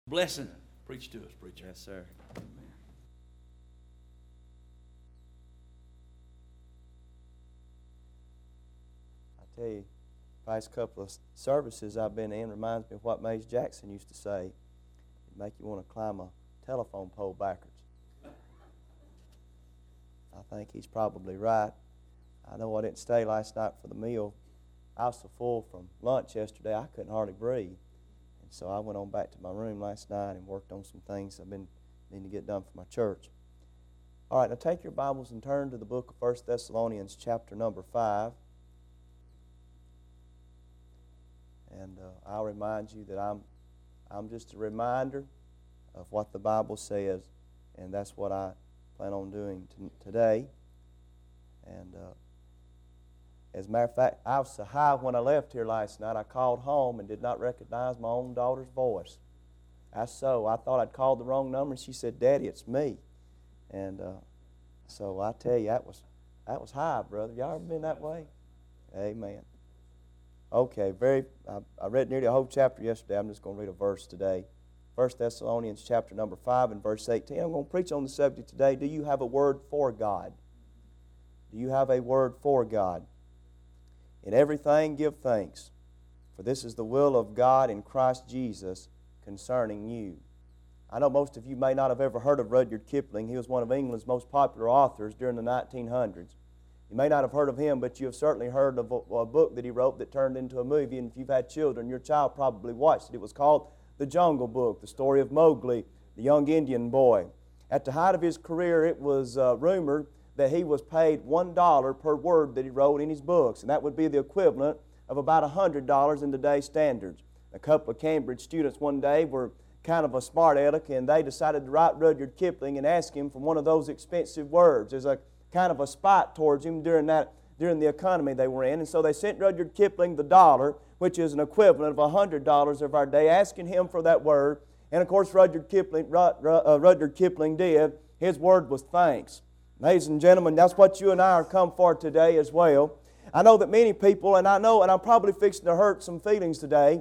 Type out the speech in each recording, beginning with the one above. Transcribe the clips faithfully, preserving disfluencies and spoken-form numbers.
Blessing. Preach to us, preacher. Yes, sir. I tell you, past couple of services I've been in reminds me of what Mays Jackson used to say. It'd make you want to climb a telephone pole backwards. I think he's probably right. I know I didn't stay last night for the meal. I was so full from lunch yesterday I couldn't hardly breathe. And so I went on back to my room last night and worked on some things I've been needing to get done for my church. All right, now take your Bibles and turn to the book of First Thessalonians chapter number five. And uh, I'll remind you that I'm, I'm just a reminder of what the Bible says, and that's what I plan on doing t- today. And uh, as a matter of fact, I was so high when I left here last night, I called home and did not recognize my own daughter's voice. That's so. I thought I'd called the wrong number, and she said, "Daddy, it's me." And uh, so I tell you, that was that was high, brother. Y'all ever been that way? Amen. Okay, very. I, I read nearly a whole chapter yesterday. I'm just going to read a verse today. First Thessalonians chapter number five and verse eighteen. I'm going to preach on the subject today. Do you have a word for God? Do you have a word for God? In everything give thanks, for this is the will of God in Christ Jesus concerning you. I know most of you may not have ever heard of Rudyard Kipling. He was one of England's most popular authors during the nineteen hundreds. You may not have heard of him, but you have certainly heard of a, a book that he wrote that turned into a movie, and if you've had children, your child probably watched it. It was called The Jungle Book, the story of Mowgli, the young Indian boy. At the height of his career, it was uh, rumored that he was paid one dollar per word that he wrote in his books, and that would be the equivalent of about one hundred dollars in today's standards. A couple of Cambridge students one day were kind of a smart aleck, and they decided to write Rudyard Kipling and ask him for one of those expensive words as a kind of a spite towards him during that during the economy they were in. And so they sent Rudyard Kipling the dollar, which is an equivalent of one hundred dollars of our day, asking him for that word. And of course, Rudyard Kipling, uh, Rudyard Kipling did. His word was thanks. Ladies and gentlemen, that's what you and I are come for today as well. I know that many people, and I know, and I'm probably fixing to hurt some feelings today,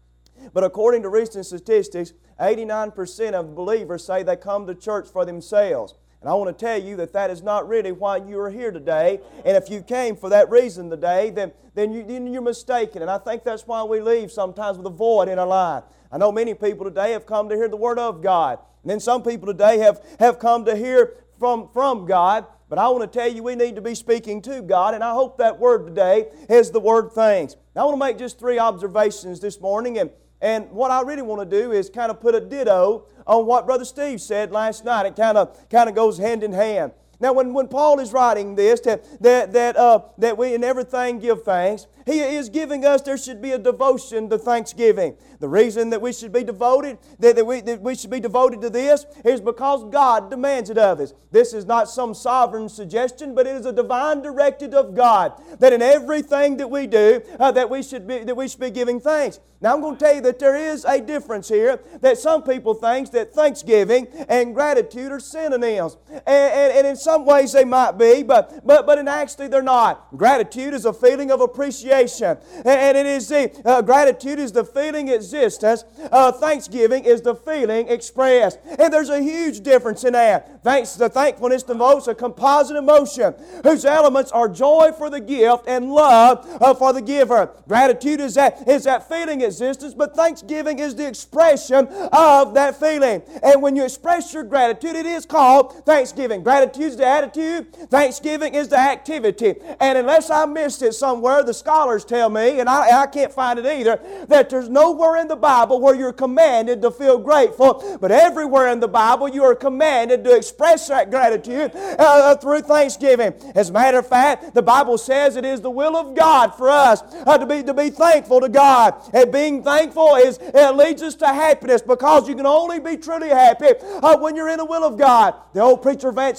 but according to recent statistics, eighty-nine percent of believers say they come to church for themselves. And I want to tell you that that is not really why you are here today. And if you came for that reason today, then, then, you, then you're mistaken. And I think that's why we leave sometimes with a void in our life. I know many people today have come to hear the Word of God. And then some people today have, have come to hear from, from God. But I want to tell you we need to be speaking to God. And I hope that word today is the word thanks. Now I want to make just three observations this morning. And And what I really want to do is kind of put a ditto on what Brother Steve said last night. It kind of kind of goes hand in hand. Now, when, when Paul is writing this, that that that, uh, that we in everything give thanks, he is giving us there should be a devotion to thanksgiving. The reason that we should be devoted, that, that, we, that we should be devoted to this is because God demands it of us. This is not some sovereign suggestion, but it is a divine directive of God that in everything that we do, uh, that we should be that we should be giving thanks. Now, I'm going to tell you that there is a difference here. That some people think that thanksgiving and gratitude are synonyms, and, and, and in some ways they might be, but but but in actually they're not. Gratitude is a feeling of appreciation, and, and it is the uh, gratitude is the feeling existence. Uh, thanksgiving is the feeling expressed, and there's a huge difference in that. Thanks, the thankfulness devotes a composite emotion whose elements are joy for the gift and love uh, for the giver. Gratitude is that is that feeling existence, but thanksgiving is the expression of that feeling. And when you express your gratitude, it is called thanksgiving. Gratitude is the attitude. Thanksgiving is the activity. And unless I missed it somewhere, the scholars tell me, and I, I can't find it either, that there's nowhere in the Bible where you're commanded to feel grateful, but everywhere in the Bible you are commanded to express that gratitude uh, through thanksgiving. As a matter of fact, the Bible says it is the will of God for us uh, to be to be thankful to God. And being thankful is it leads us to happiness, because you can only be truly happy uh, when you're in the will of God. The old preacher Vance Havner, and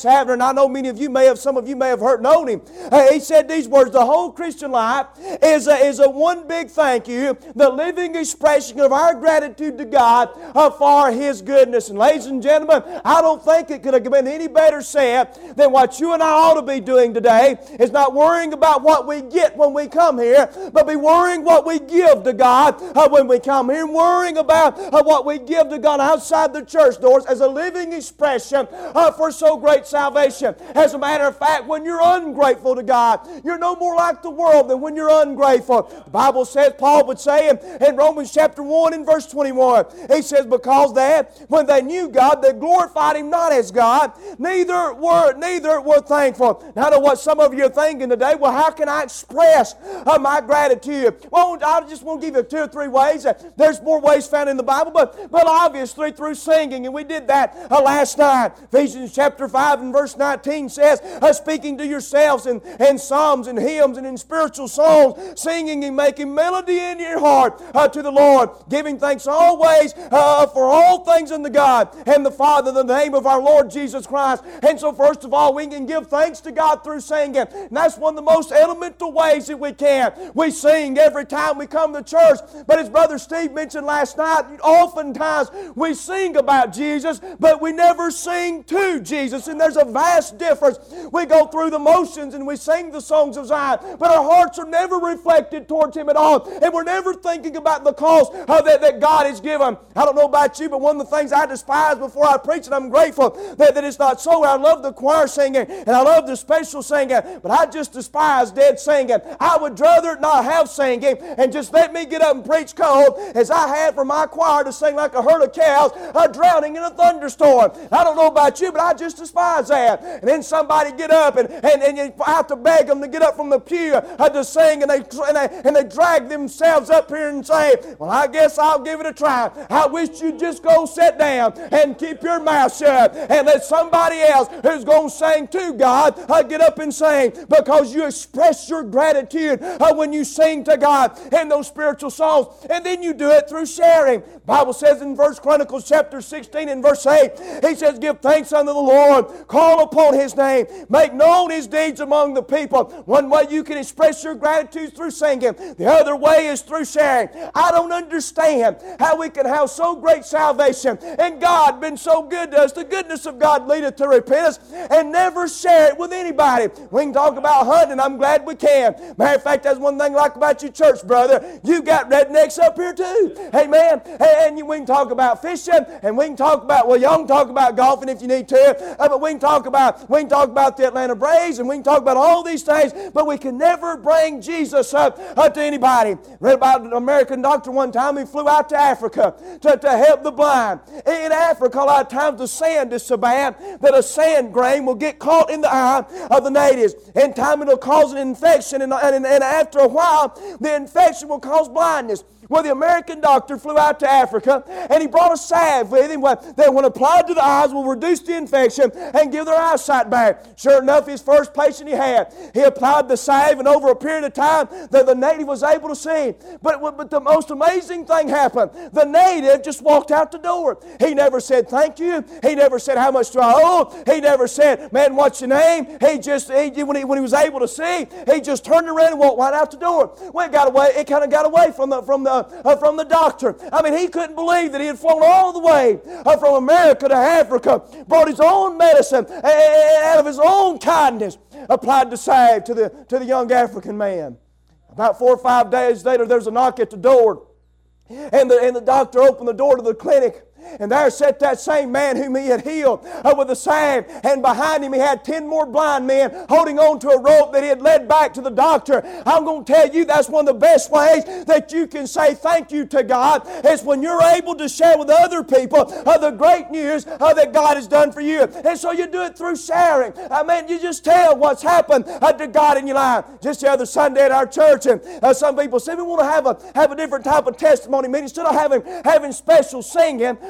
I know many of you may have, some of you may have heard, known him. Uh, he said these words, the whole Christian life is a, is a one big thank you, the living expression of our gratitude to God uh, for His goodness. And ladies and gentlemen, I don't think it could have been any better said than what you and I ought to be doing today, is not worrying about what we get when we come here, but be worrying what we give to God uh, when we come here, and worrying about uh, what we give to God outside the church doors as a living expression uh, for so great salvation. As a matter of fact, when you're ungrateful to God, you're no more like the world than when you're ungrateful. The Bible says, Paul would say in, in Romans chapter one and verse twenty-one, he says, because that when they knew God, they glorified Him not as God, neither were neither were thankful. Now I know what some of you are thinking today. Well, how can I express uh, my gratitude? Well, I just want to give you two or three ways. There's more ways found in the Bible, but, but obviously through singing, and we did that uh, last night. Ephesians chapter five and verse nineteen says, uh, speaking to yourselves in, in psalms and hymns and in spiritual songs, singing and making melody in your heart uh, to the Lord, giving thanks always uh, for all things unto God and the Father in the name of our Lord Jesus Christ. And so first of all, we can give thanks to God through singing. And that's one of the most elemental ways that we can. We sing every time we come to church. But as Brother Steve mentioned last night, oftentimes we sing about Jesus, but we never sing to Jesus. And there's a vast difference. We go through the motions and we sing the songs of Zion, but our hearts are never reflected towards Him at all. And we're never thinking about the cause uh, that, that God has given. I don't know about you, but one of the things I despise before I preach, and I'm grateful that, that it's not so. I love the choir singing, and I love the special singing, but I just despise dead singing. I would rather not have singing and just let me get up and preach cold as I had for my choir to sing like a herd of cows uh, drowning in a thunderstorm. I don't know about you, but I just despise that. And then somebody get up and, and, and you have to beg them to get up from the pew uh, to sing, and they, and, they, and they drag themselves up here and say, well, I guess I'll give it a try. I wish you'd just go sit down and keep your mouth shut and let somebody else who's going to sing to God uh, get up and sing, because you express your gratitude uh, when you sing to God in those spiritual songs. And then you do it through sharing. The Bible says in First Chronicles chapter sixteen and verse eight, he says, give thanks unto the Lord, call upon His name, make known His deeds among the people. One way you can express your gratitude is through singing. The other way is through sharing. I don't understand how we can have so great salvation and God been so good to us. The goodness of God leadeth to repentance, and never share it with anybody. We can talk about hunting. I'm glad we can. Matter of fact, that's one thing I like about your church, brother. You got rednecks up here too. Amen. And we can talk about fishing, and we can talk about, well, y'all can talk about golfing if you need to, uh, but we can talk about we can talk about the Atlanta Braves, and we can talk about all these things, but we can never bring Jesus up, up to anybody. Read about an American doctor one time. He flew out to Africa to, to help the blind. In Africa, a lot of times the sand is so bad that a sand grain will get caught in the eye of the natives. In time it'll cause an infection, and, and, and after a while the infection will cause blindness. Well, the American doctor flew out to Africa, and he brought a salve with him that when applied to the eyes will reduce the infection and give their eyesight back. Sure enough, his first patient he had, he applied the salve, and over a period of time, the, the native was able to see. But, but the most amazing thing happened. The native just walked out the door. He never said thank you. He never said how much do I owe. He never said, man, what's your name? He just, he, when, he, when he was able to see, he just turned around and walked right out the door. Well, it got away, it kind of got away from the, from the Uh, from the doctor. I mean, he couldn't believe that he had flown all the way uh, from America to Africa, brought his own medicine, and out of his own kindness, applied the salve to the, to the young African man. About four or five days later, there's a knock at the door, and the, and the doctor opened the door to the clinic. And there sat that same man whom he had healed uh, with a salve. And behind him he had ten more blind men holding on to a rope that he had led back to the doctor. I'm going to tell you that's one of the best ways that you can say thank you to God, is when you're able to share with other people uh, the great news uh, that God has done for you. And so you do it through sharing. I mean, you just tell what's happened uh, to God in your life. Just the other Sunday at our church, and uh, some people said we want to have a have a different type of testimony meeting. Instead of having, having special singing,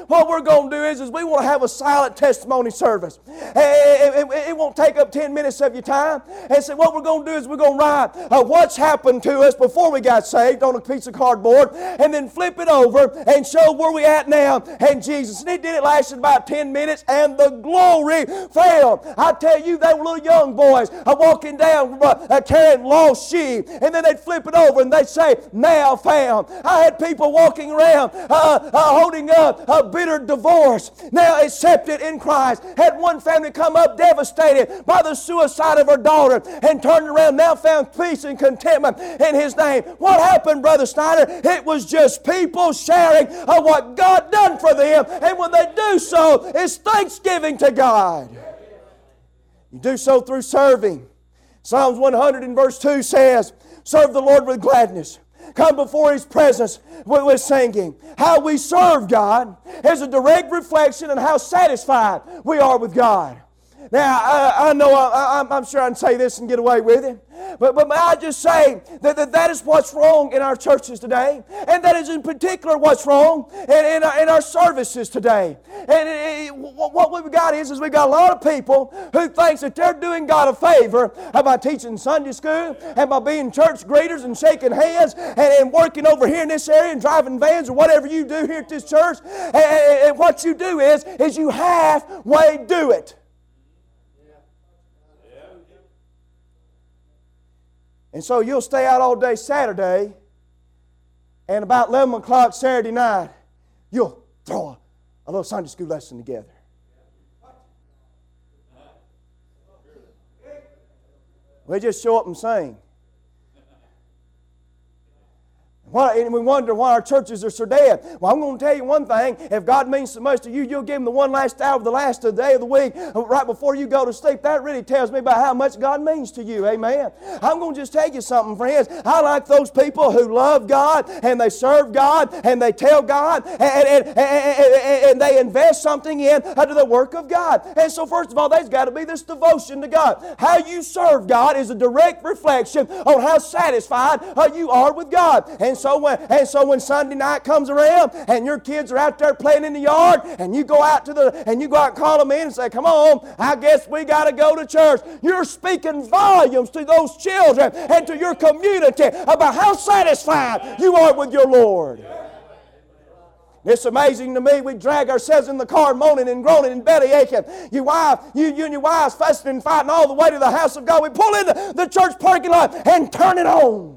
what we're going to do is, is we want to have a silent testimony service. It, it, it won't take up ten minutes of your time. And so what we're going to do is we're going to write uh, what's happened to us before we got saved on a piece of cardboard, and then flip it over and show where we at now and Jesus. And it did it lasted about ten minutes, and the glory fell. I tell you, they were little young boys uh, walking down uh, uh, carrying lost sheep, and then they'd flip it over and they'd say, now found. I had people walking around uh, uh, holding up a bitter divorce, now accepted in Christ. Had one family come up devastated by the suicide of her daughter and turned around, now found peace and contentment in His name. What happened, Brother Snyder? It was just people sharing of what God done for them, and when they do so, it's thanksgiving to God. You do so through serving. Psalms one hundred in verse two says, serve the Lord with gladness. Come before His presence with, with singing. How we serve God is a direct reflection on how satisfied we are with God. Now, I, I know, I, I'm, I'm sure I can say this and get away with it, but, but I just say that, that that is what's wrong in our churches today, and that is in particular what's wrong in, in, our, in our services today. And it, it, what we've got is, is we've got a lot of people who thinks that they're doing God a favor by teaching Sunday school and by being church greeters and shaking hands and, and working over here in this area and driving vans or whatever you do here at this church. And, and, and what you do is, is you halfway do it. And so you'll stay out all day Saturday, and about eleven o'clock Saturday night, you'll throw a, a little Sunday school lesson together. We just show up and sing. Why, and we wonder why our churches are so dead. Well, I'm going to tell you one thing. If God means so much to you, you'll give Him the one last hour of the last day of the week right before you go to sleep. That really tells me about how much God means to you. Amen. I'm going to just tell you something, friends. I like those people who love God and they serve God and they tell God and, and, and, and, and they invest something in under the work of God. And so first of all, there's got to be this devotion to God. How you serve God is a direct reflection on how satisfied you are with God. And so when, and so when Sunday night comes around and your kids are out there playing in the yard and you go out to the and you go out and call them in and say, come on, I guess we got to go to church. You're speaking volumes to those children and to your community about how satisfied you are with your Lord. It's amazing to me. We drag ourselves in the car moaning and groaning and belly aching. You, wife, you, you and your wives fussing and fighting all the way to the house of God. We pull in the, the church parking lot and turn it on.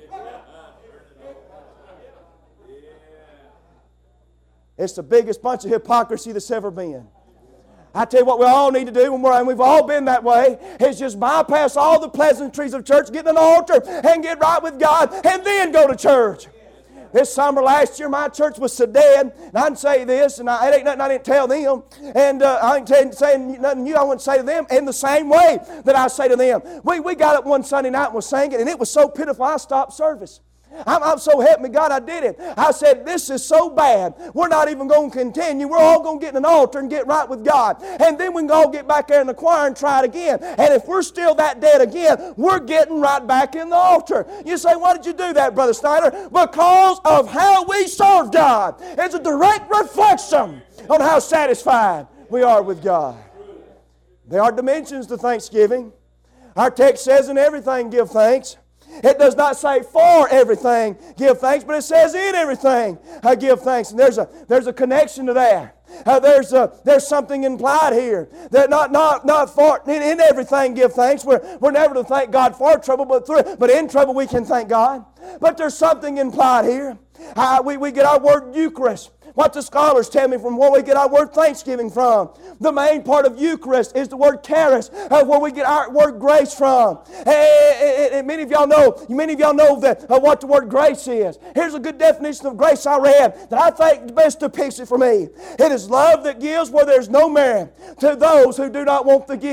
It's the biggest bunch of hypocrisy that's ever been. I tell you what we all need to do, when we're, and we've all been that way, is just bypass all the pleasantries of church, get an altar, and get right with God, and then go to church. This summer last year, my church was so dead, and I didn't say this, and I, it ain't nothing I didn't tell them, and uh, I ain't tell, saying nothing new I wouldn't say to them in the same way that I say to them. We, we got up one Sunday night and was singing, and it was so pitiful I stopped service. I'm, I'm so help me God I did it. I said, this is so bad. We're not even going to continue. We're all going to get in an altar and get right with God. And then we can all get back there in the choir and try it again. And if we're still that dead again, we're getting right back in the altar. You say, why did you do that, Brother Snyder? Because of how we serve God. It's a direct reflection on how satisfied we are with God. There are dimensions to thanksgiving. Our text says, in everything give thanks. It does not say for everything give thanks, but it says in everything I give thanks. And there's a there's a connection to that. Uh, there's a, there's something implied here that not not not for in, in everything give thanks. We're we're never to thank God for trouble, but through but in trouble we can thank God. But there's something implied here. Uh, we we get our word Eucharist. What the scholars tell me from where we get our word thanksgiving from. The main part of Eucharist is the word charis, uh, where we get our word grace from. And, and, and many of y'all know, many of y'all know that uh, what the word grace is. Here's a good definition of grace I read that I think best depicts it for me. It is love that gives where there's no merit to those who do not want the gift.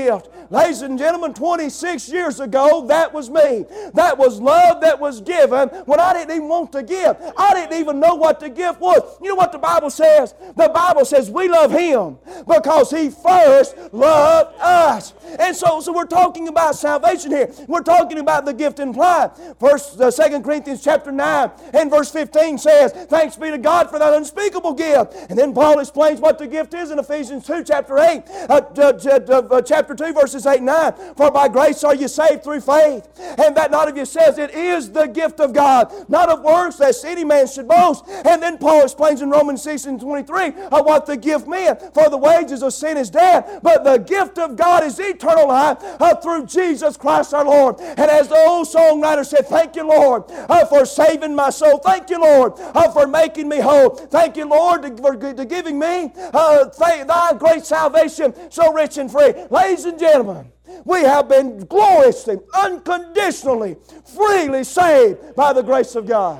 Ladies and gentlemen, twenty-six years ago, that was me. That was love that was given when I didn't even want to give. I didn't even know what the gift was. You know what the Bible says? The Bible says we love Him because He first loved us. And so, so we're talking about salvation here. We're talking about the gift implied. First, uh, Second Corinthians chapter nine and verse fifteen says, "Thanks be to God for that unspeakable gift." And then Paul explains what the gift is in Ephesians two chapter eight, uh, uh, uh, chapter two verses eight and nine. "For by grace are you saved through faith, and that not of yourselves, it is the gift of God, not of works, lest any man should boast." And then Paul explains in Romans six and twenty-three uh, what the gift meant. "For the wages of sin is death, but the gift of God is eternal life uh, through Jesus Christ our Lord." And as the old songwriter said, "Thank you, Lord, uh, for saving my soul. Thank you, Lord, uh, for making me whole. Thank you, Lord, to, for to giving me uh, th- thy great salvation so rich and free." Ladies and gentlemen, we have been gloriously, unconditionally, freely saved by the grace of God.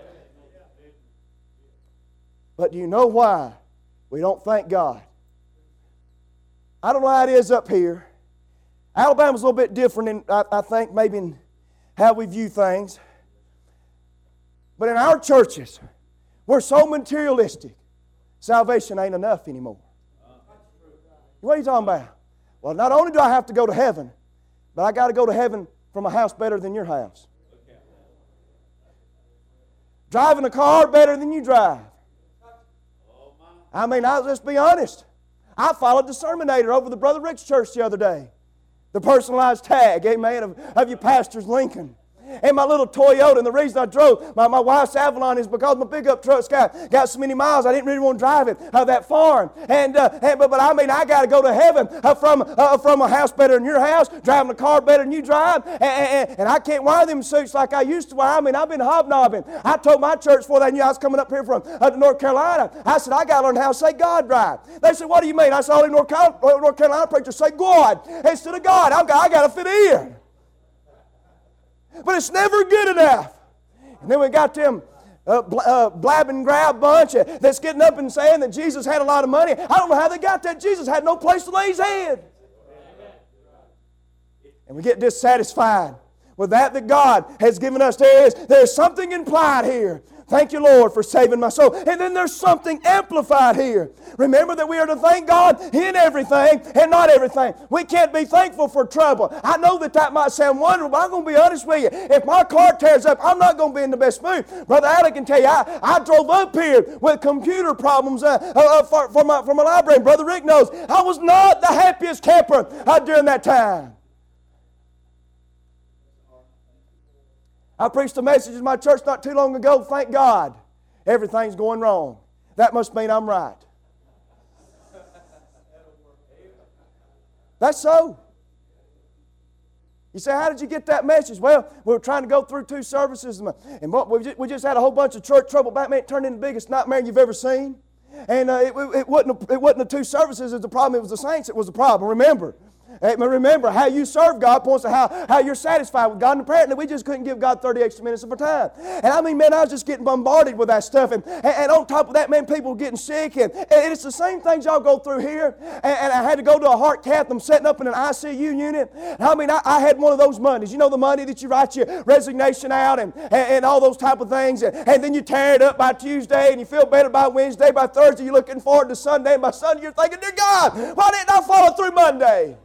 But do you know why we don't thank God? I don't know how it is up here. Alabama's a little bit different, in, I, I think, maybe in how we view things. But in our churches, we're so materialistic, salvation ain't enough anymore. What are you talking about? Well, not only do I have to go to heaven, but I got to go to heaven from a house better than your house. Driving a car better than you drive. I mean, I'll just be honest. I followed the sermonator over to Brother Rick's church the other day. The personalized tag, amen, of, of your pastor's Lincoln. And my little Toyota, and the reason I drove my, my wife's Avalon is because my pickup truck's got, got so many miles, I didn't really want to drive it uh, that far. And, uh, and but, but I mean, I got to go to heaven uh, from, uh, from a house better than your house, driving a car better than you drive, and, and, and I can't wear them suits like I used to wear. I mean, I've been hobnobbing. I told my church before they knew I was coming up here from uh, North Carolina, I said, I got to learn how to say God right. They said, what do you mean? I said, all the North Carolina, North Carolina preachers say God instead of God. I've got, I got to fit in. But it's never good enough. And then we got them uh, bl- uh, blab and grab bunch uh, that's getting up and saying that Jesus had a lot of money. I don't know how they got that. Jesus had no place to lay His head. And we get dissatisfied with that that God has given us. There is there's something implied here. Thank you, Lord, for saving my soul. And then there's something amplified here. Remember that we are to thank God in everything and not everything. We can't be thankful for trouble. I know that that might sound wonderful, but I'm going to be honest with you. If my car tears up, I'm not going to be in the best mood. Brother Alec can tell you, I, I drove up here with computer problems uh, uh, for, for, my, for my library. Brother Rick knows I was not the happiest camper uh, during that time. I preached a message in my church not too long ago. Thank God, everything's going wrong. That must mean I'm right. That's so. You say, how did you get that message? Well, we were trying to go through two services, and we just, we just had a whole bunch of church trouble back. Man, it turned into the biggest nightmare you've ever seen. And uh, it, it, wasn't, it wasn't the two services that was the problem. It was the saints that was the problem. Remember. Remember, how you serve God points to how, how you're satisfied with God. And apparently we just couldn't give God thirty extra minutes of our time. And I mean, man, I was just getting bombarded with that stuff. And, and, and on top of that, man, people were getting sick. And, and it's the same things y'all go through here. And, and I had to go to a heart cath. I'm setting up in an I C U unit. And I mean, I, I had one of those Mondays. You know the Monday that you write your resignation out and, and, and all those type of things. And, and then you tear it up by Tuesday and you feel better by Wednesday. By Thursday, you're looking forward to Sunday. And by Sunday, you're thinking, dear God, why didn't I follow through Monday?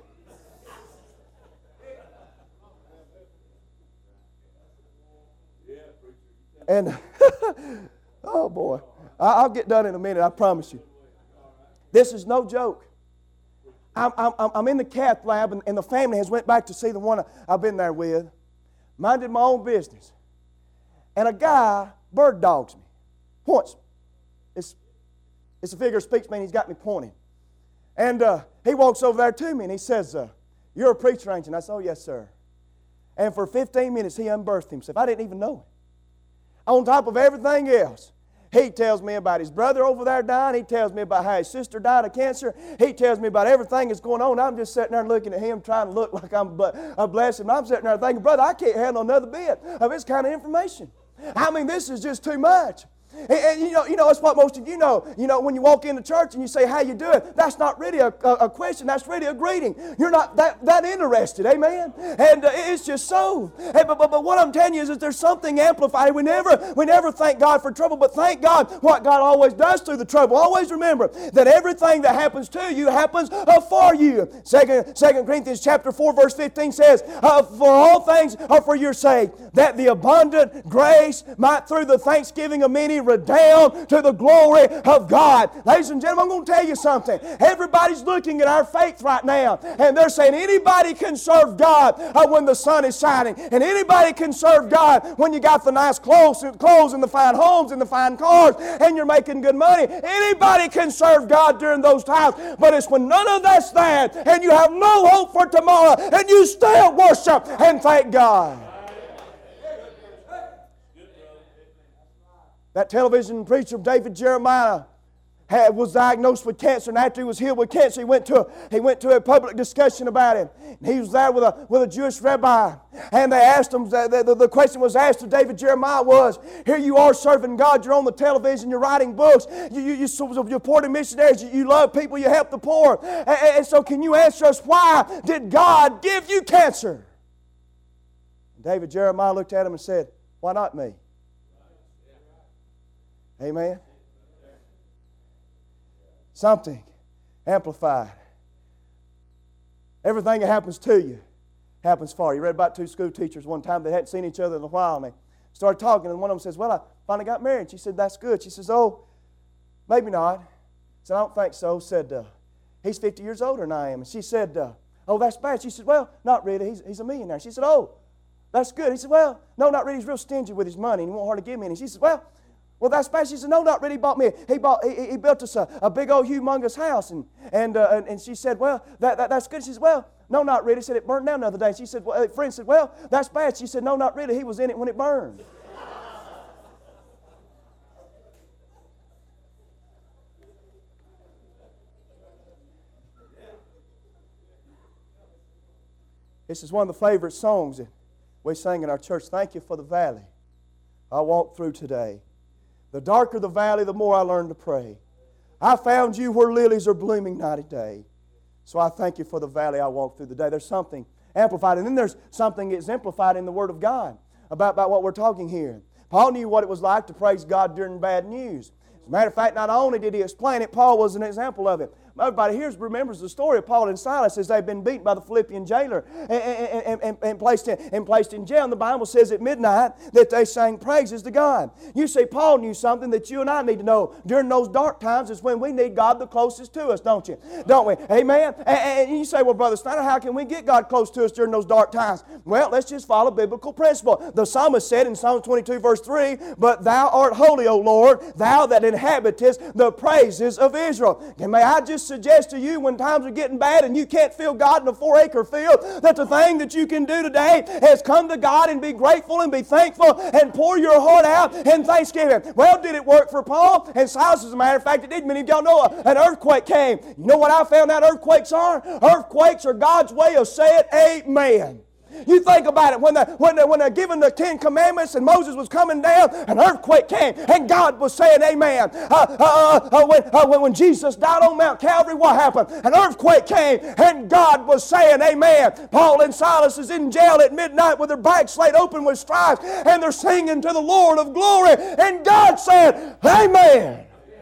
And, oh boy, I'll get done in a minute, I promise you. This is no joke. I'm, I'm, I'm in the cath lab, and, and the family has went back to see the one I've been there with. Minded my own business. And a guy bird dogs me. Points. It's, it's a figure of speech, man. He's got me pointing. And uh, he walks over there to me, and he says, uh, you're a preacher, ain't you? And I said, oh, yes, sir. And for fifteen minutes, he unburst himself. I didn't even know it. On top of everything else, he tells me about his brother over there dying. He tells me about how his sister died of cancer. He tells me about everything that's going on. I'm just sitting there looking at him, trying to look like I'm a blessing. I'm sitting there thinking, brother, I can't handle another bit of this kind of information. I mean, this is just too much. And, and you know, you know, that's what most of you know. You know, when you walk into church and you say, how you doing? That's not really a, a, a question. That's really a greeting. You're not that, that interested. Amen? And uh, it's just so. Hey, but, but, but what I'm telling you is that there's something amplified. We never, we never thank God for trouble, but thank God what God always does through the trouble. Always remember that everything that happens to you happens uh, for you. Second, Second Corinthians chapter four, verse fifteen says, uh, for all things are for your sake, that the abundant grace might through the thanksgiving of many redound to the glory of God. Ladies and gentlemen, I'm going to tell you something. Everybody's looking at our faith right now, and they're saying anybody can serve God uh, when the sun is shining, and anybody can serve God when you got the nice clothes, clothes and the fine homes and the fine cars, and you're making good money. Anybody can serve God during those times, but it's when none of that's there, and you have no hope for tomorrow, and you still worship and thank God. That television preacher, David Jeremiah, had, was diagnosed with cancer, and after he was healed with cancer, he went to a, he went to a public discussion about it. And he was there with a with a Jewish rabbi, and they asked him. The, the, the question was asked to David Jeremiah was, "Here you are serving God. You're on the television. You're writing books. You you, you supporting missionaries. You, you love people. You help the poor. And, and so, can you answer us? Why did God give you cancer?" And David Jeremiah looked at him and said, "Why not me?" Amen. Something amplified. Everything that happens to you happens for you. You read about two school teachers one time. They hadn't seen each other in a while, and they started talking, and one of them says, "Well, I finally got married." She said, "That's good." She says, "Oh, maybe not." She said, "I don't think so." Said, uh, "He's fifty years older than I am." And she said, uh, "Oh, that's bad." She said, "Well, not really. He's, he's a millionaire." She said, "Oh, that's good." He said, "Well, no, not really. He's real stingy with his money, and he won't hardly give me any." She said, "Well, Well, that's bad." She said, "No, not really. He bought me. He bought. He, he built us a, a big old humongous house." And and, uh, and and she said, "Well, that, that that's good." She said, "Well, no, not really." She said, "It burned down the other day." She said, well, a friend said, "Well, that's bad." She said, "No, not really. He was in it when it burned." This is one of the favorite songs that we sing in our church. "Thank you for the valley I walked through today. The darker the valley, the more I learned to pray. I found you where lilies are blooming night and day. So I thank you for the valley I walked through today." There's something amplified. And then there's something exemplified in the Word of God about, about what we're talking here. Paul knew what it was like to praise God during bad news. As a matter of fact, not only did he explain it, Paul was an example of it. Everybody here remembers the story of Paul and Silas as they've been beaten by the Philippian jailer and, and, and, and, placed in, and placed in jail. And the Bible says at midnight that they sang praises to God. You see, Paul knew something that you and I need to know. During those dark times is when we need God the closest to us, don't you? Don't we? Amen? And, and you say, "Well, Brother Snyder, how can we get God close to us during those dark times?" Well, let's just follow biblical principle. The psalmist said in Psalm twenty-two, verse three, "But thou art holy, O Lord, thou that inhabitest the praises of Israel." And may I just suggest to you, when times are getting bad and you can't feel God in a four-acre field, that the thing that you can do today is come to God and be grateful and be thankful and pour your heart out in thanksgiving. Well, did it work for Paul and Silas? As a matter of fact, it did. Many of y'all know an earthquake came. You know what I found out earthquakes are? Earthquakes are God's way of saying amen. You think about it, when, the, when, the, when they're given the Ten Commandments and Moses was coming down, an earthquake came and God was saying amen. Uh, uh, uh, when, uh, when, when Jesus died on Mount Calvary, what happened? An earthquake came and God was saying amen. Paul and Silas is in jail at midnight with their backs laid open with stripes, and they're singing to the Lord of glory, and God said amen.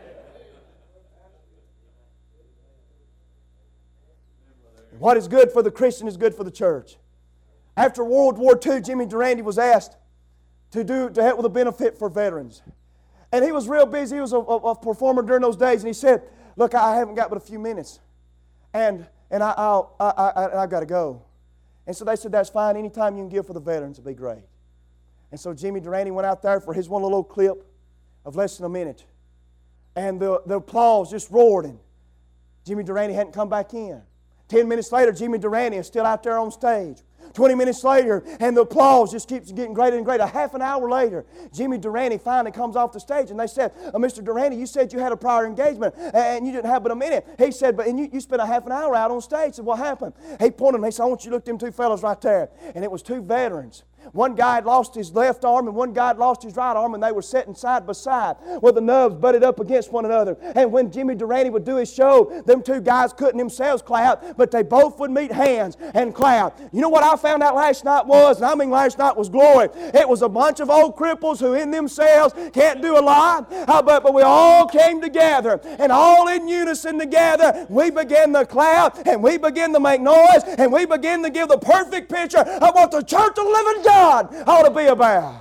What is good for the Christian is good for the church. After World War Two, Jimmy Durante was asked to do to help with a benefit for veterans. And he was real busy. He was a, a, a performer during those days. And he said, "Look, I haven't got but a few minutes. And and I, I'll, I, I, I got to go." And so they said, "That's fine. Anytime you can give for the veterans will be great." And so Jimmy Durante went out there for his one little clip of less than a minute. And the, the applause just roared. And Jimmy Durante hadn't come back in. Ten minutes later, Jimmy Durante is still out there on stage. Twenty minutes later, and the applause just keeps getting greater and greater. Half an hour later, Jimmy Durante finally comes off the stage, and they said, uh, "Mister Durante, you said you had a prior engagement, and you didn't have but a minute." He said, "But and you, you spent a half an hour out on stage." I said, "What happened?" He pointed, and he said, "I want you to look at them two fellas right there." And it was two veterans One guy had lost his left arm and one guy had lost his right arm, and they were sitting side by side with the nubs butted up against one another. And when Jimmy Durante would do his show, them two guys couldn't themselves clap, but they both would meet hands and clap. You know what I found out last night was, and I mean last night was glory. It was a bunch of old cripples who in themselves can't do a lot, uh, but, but we all came together, and all in unison together, we began to clap, and we began to make noise, and we began to give the perfect picture of what the church of the living God ought to be about.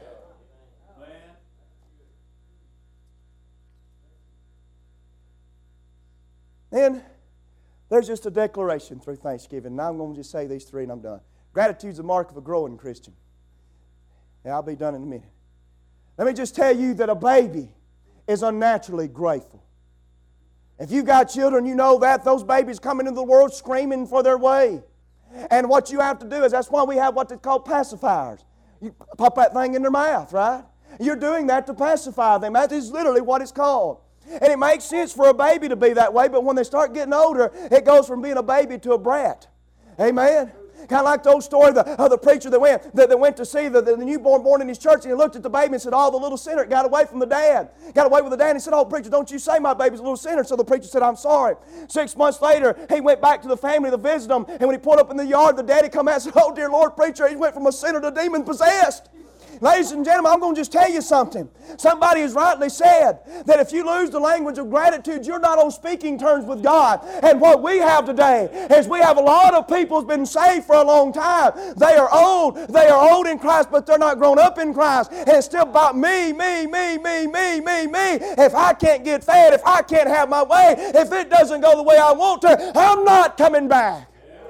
Then there's just a declaration through Thanksgiving. Now I'm going to just say these three and I'm done. Gratitude's a mark of a growing Christian. Yeah, I'll be done in a minute. Let me just tell you that a baby is unnaturally grateful. If you've got children, you know that. Those babies come into the world screaming for their way. And what you have to do is, that's why we have what they call pacifiers. You pop that thing in their mouth, right? You're doing that to pacify them. That is literally what it's called. And it makes sense for a baby to be that way, but when they start getting older, it goes from being a baby to a brat. Amen? Kind of like the old story of the, of the preacher that went, that, that went to see the, the newborn born in his church, and he looked at the baby and said, oh, the little sinner, it got away from the dad. Got away with the dad, and he said, oh, preacher, don't you say my baby's a little sinner. So the preacher said, I'm sorry. Six months later, he went back to the family to visit them, and when he pulled up in the yard, the daddy come out and said, oh, dear Lord, preacher, he went from a sinner to demon-possessed. Ladies and gentlemen, I'm going to just tell you something. Somebody has rightly said that if you lose the language of gratitude, you're not on speaking terms with God. And what we have today is we have a lot of people who's been saved for a long time. They are old. They are old in Christ, but they're not grown up in Christ. And it's still about me, me, me, me, me, me, me. If I can't get fed, if I can't have my way, if it doesn't go the way I want to, I'm not coming back.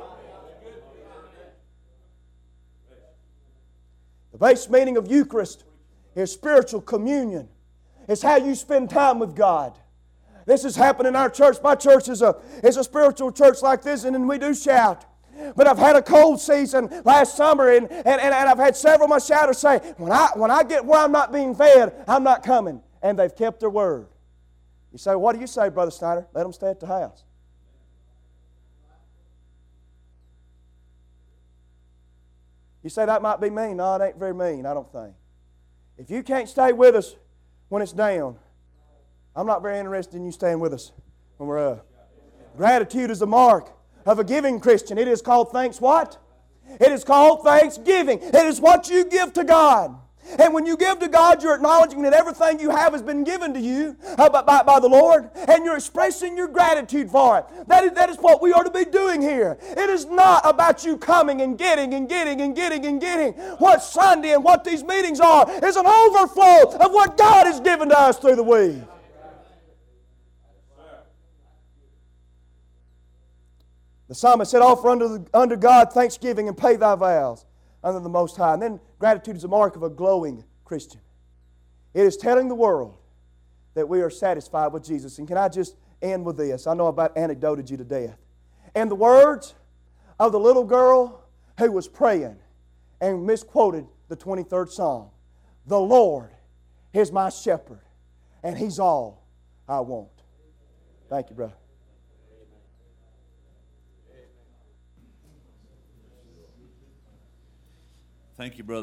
The base meaning of Eucharist is spiritual communion. It's how you spend time with God. This has happened in our church. My church is a, is a spiritual church like this, and then we do shout. But I've had a cold season last summer, and, and, and, and I've had several of my shouters say, when I, when I get where I'm not being fed, I'm not coming. And they've kept their word. You say, what do you say, Brother Snyder? Let them stay at the house. You say that might be mean. No, it ain't very mean, I don't think. If you can't stay with us when it's down, I'm not very interested in you staying with us when we're up. Gratitude is a mark of a giving Christian. It is called thanks what? It is called thanksgiving. It is what you give to God. And when you give to God, you're acknowledging that everything you have has been given to you uh, by, by, by the Lord, and you're expressing your gratitude for it. That is, that is what we are to be doing here. It is not about you coming and getting and getting and getting and getting. What Sunday and what these meetings are is an overflow of what God has given to us through the week. The psalmist said, offer unto, the, unto God thanksgiving and pay thy vows under the Most High. And then gratitude is a mark of a glowing Christian. It is telling the world that we are satisfied with Jesus. And can I just end with this? I know I've about anecdoted you to death. And the words of the little girl who was praying and misquoted the twenty-third Psalm. The Lord is my shepherd, and He's all I want. Thank you, brother. Thank you, brother.